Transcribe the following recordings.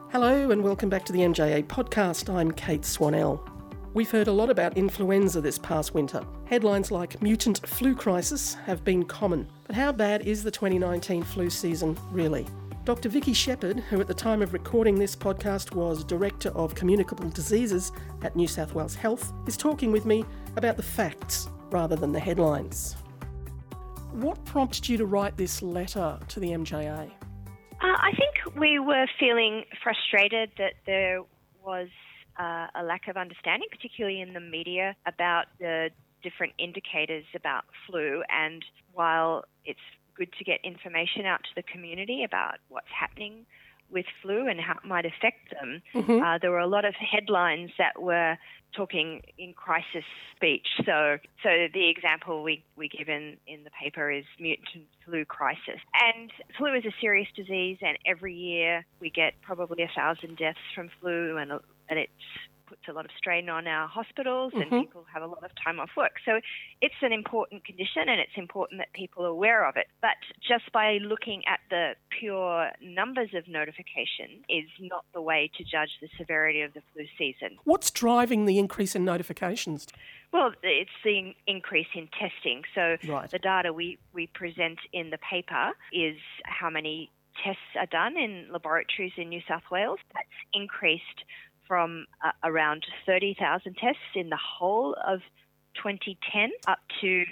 Hello and welcome back to the MJA podcast. I'm Kate Swanell. We've heard a lot about influenza this past winter. Headlines like mutant flu crisis have been common. But how bad is the 2019 flu season really? Dr. Vicky Shepherd, who at the time of recording this podcast was Director of Communicable Diseases at New South Wales Health, is talking with me about the facts rather than the headlines. What prompted you to write this letter to the MJA? I think we were feeling frustrated that there was a lack of understanding, particularly in the media, about the different indicators about flu. And while it's good to get information out to the community about what's happening with flu and how it might affect them, there were a lot of headlines that were talking in crisis speech. So the example we give in the paper is mutant flu crisis. And flu is a serious disease, and every year we get probably 1,000 deaths from flu, and it puts a lot of strain on our hospitals, and people have a lot of time off work. So it's an important condition, and it's important that people are aware of it. But just by looking at the pure numbers of notification is not the way to judge the severity of the flu season. What's driving the increase in notifications? Well, it's the increase in testing. So Right. The data we present in the paper is how many tests are done in laboratories in New South Wales. That's increased from around 30,000 tests in the whole of 2010 up to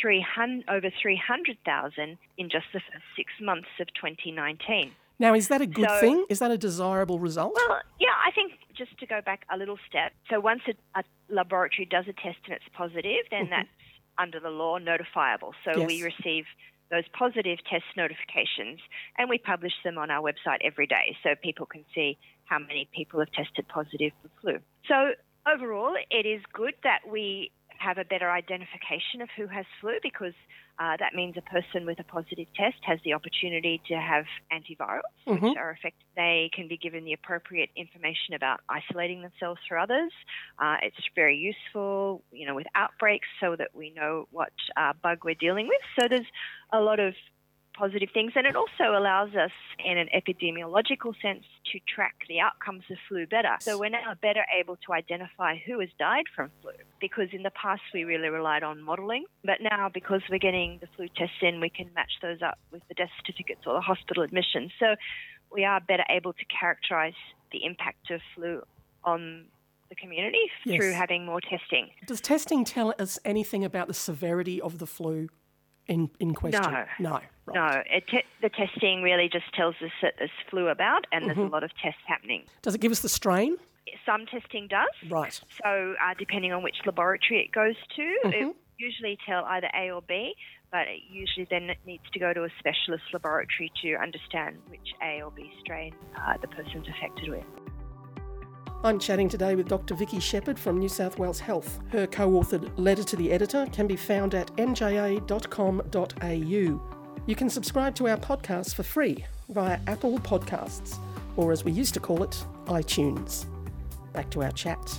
over 300,000 in just the first 6 months of 2019. Now, is that a good thing? Is that a desirable result? Well, yeah, I think just to go back a little step, so once a laboratory does a test and it's positive, then that's under the law notifiable. So Yes. we receive those positive test notifications and we publish them on our website every day so people can see how many people have tested positive for flu. So overall, it is good that we have a better identification of who has flu because that means a person with a positive test has the opportunity to have antivirals, which are effective. They can be given the appropriate information about isolating themselves from others. It's very useful, with outbreaks so that we know what bug we're dealing with. So there's a lot of positive things, and it also allows us in an epidemiological sense to track the outcomes of flu better. So we're now better able to identify who has died from flu, because in the past we really relied on modelling, but now because we're getting the flu tests in, we can match those up with the death certificates or the hospital admissions. So we are better able to characterise the impact of flu on the community through having more testing. Does testing tell us anything about the severity of the flu in question? No. Right. No, the testing really just tells us that there's flu about and there's a lot of tests happening. Does it give us the strain? Some testing does. Right. So depending on which laboratory it goes to, it usually tell either A or B, but it usually then needs to go to a specialist laboratory to understand which A or B strain the person's affected with. I'm chatting today with Dr. Vicky Shepherd from New South Wales Health. Her co-authored letter to the editor can be found at mja.com.au. You can subscribe to our podcast for free via Apple Podcasts, or as we used to call it, iTunes. Back to our chat.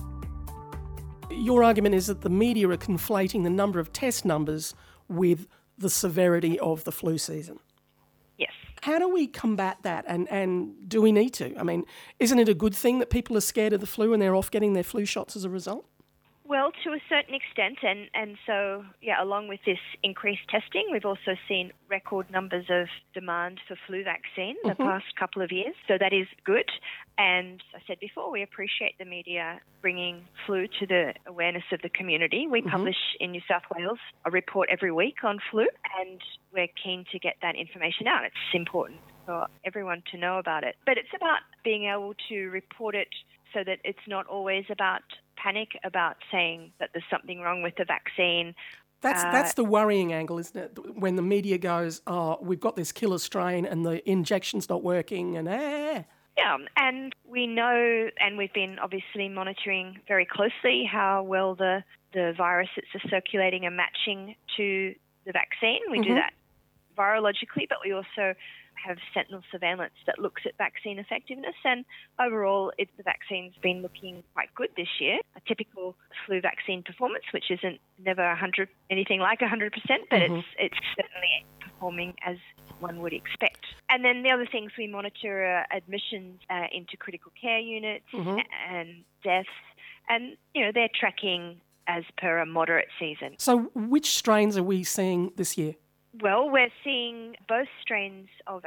Your argument is that the media are conflating the number of test numbers with the severity of the flu season. Yes. How do we combat that, and do we need to? I mean, isn't it a good thing that people are scared of the flu and they're off getting their flu shots as a result? Well, to a certain extent, and so, along with this increased testing, we've also seen record numbers of demand for flu vaccine the past couple of years, so that is good. And as I said before, we appreciate the media bringing flu to the awareness of the community. We publish in New South Wales a report every week on flu, and we're keen to get that information out. It's important for everyone to know about it. But it's about being able to report it so that it's not always about panic about saying that there's something wrong with the vaccine. That's the worrying angle, isn't it? When the media goes, we've got this killer strain and the injection's not working and Yeah, and we know, and we've been obviously monitoring very closely how well the viruses are circulating and matching to the vaccine. We do that virologically, but we also have sentinel surveillance that looks at vaccine effectiveness, and overall the vaccine's been looking quite good this year. A typical flu vaccine performance, which isn't never anything like 100%, but it's certainly performing as one would expect. And then the other things we monitor are admissions into critical care units and deaths, and they're tracking as per a moderate season. So which strains are we seeing this year? Well, we're seeing both strains of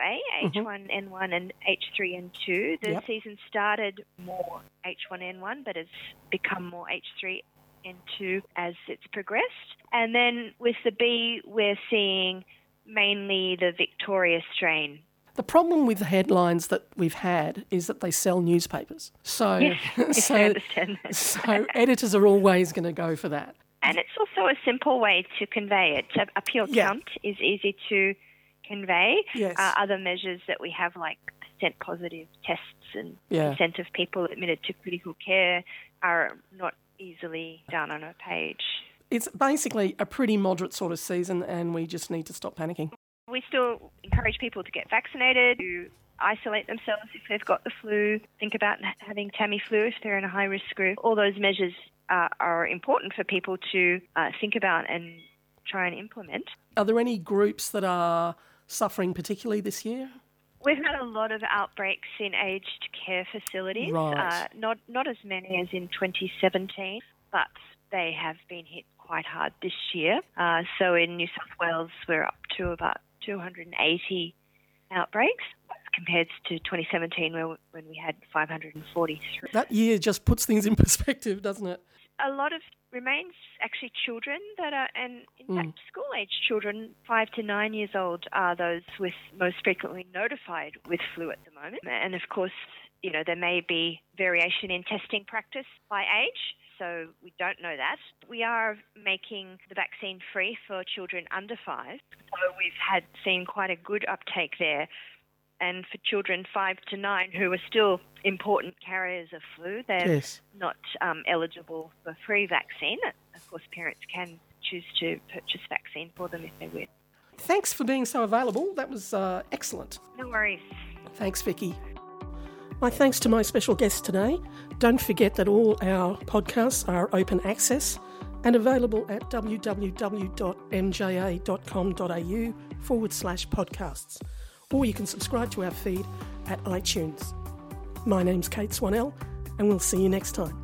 H1N1 and H3N2. The season started more H1N1, but has become more H3N2 as it's progressed. And then with the B, we're seeing mainly the Victoria strain. The problem with the headlines that we've had is that they sell newspapers. So, yes, I understand that. So editors are always going to go for that. And it's also a simple way to convey it. A pure count is easy to convey. Yes. Other measures that we have, like percent positive tests and percent of people admitted to critical care, are not easily done on a page. It's basically a pretty moderate sort of season, and we just need to stop panicking. We still encourage people to get vaccinated, to isolate themselves if they've got the flu, think about having Tamiflu if they're in a high-risk group. All those measures are important for people to think about and try and implement. Are there any groups that are suffering particularly this year? We've had a lot of outbreaks in aged care facilities, right. Not as many as in 2017, but they have been hit quite hard this year. So in New South Wales, we're up to about 280 outbreaks compared to 2017 when we had 543. That year just puts things in perspective, doesn't it? A lot of remains actually children that are, and in fact school-age children, 5 to 9 years old, are those with most frequently notified with flu at the moment. And of course, there may be variation in testing practice by age, so we don't know that. We are making the vaccine free for children under 5, so we've seen quite a good uptake there. And for children 5 to 9 who are still important carriers of flu, they're not eligible for free vaccine. Of course, parents can choose to purchase vaccine for them if they wish. Thanks for being so available. That was excellent. No worries. Thanks, Vicky. My thanks to my special guest today. Don't forget that all our podcasts are open access and available at www.mja.com.au/podcasts. Or you can subscribe to our feed at iTunes. My name's Kate Swanell, and we'll see you next time.